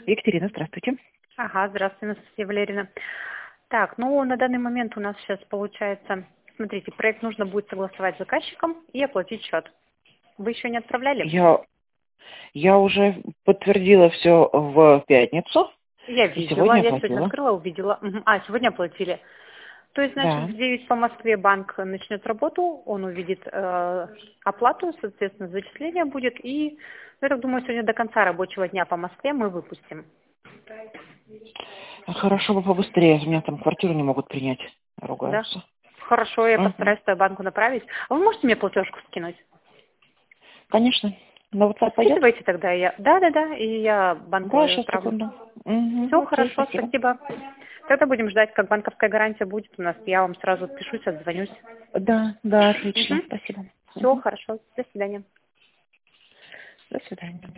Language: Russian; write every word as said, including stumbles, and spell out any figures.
Екатерина, здравствуйте. Ага, здравствуйте, Анастасия Валерьевна. Так, ну на данный момент у нас сейчас получается, смотрите, проект нужно будет согласовать с заказчиком и оплатить счет. Вы еще не отправляли? Я, я уже подтвердила все в пятницу Я и видела, сегодня я сегодня оплатила. открыла, увидела. Мгм. А, сегодня оплатили. То есть, значит, Да. в девять по Москве банк начнет работу, он увидит э, оплату, соответственно, зачисление будет, и, ну, я так думаю, сегодня до конца рабочего дня по Москве мы выпустим. Хорошо бы побыстрее, у меня там квартиру не могут принять, Да? ругаются. Хорошо, я Угу. постараюсь твою банку направить. А вы можете мне платежку скинуть? Конечно. На WhatsApp пойдет? Скидывайте тогда я. Да, да, да, и я банку Да, сейчас, отправлю. секунду. Угу. Все Окей, хорошо, спасибо. спасибо. Тогда будем ждать, как банковская гарантия будет у нас. Я вам сразу отпишусь, отзвонюсь. Да, да, отлично, Угу. спасибо. Все Угу. хорошо. До свидания. До свидания.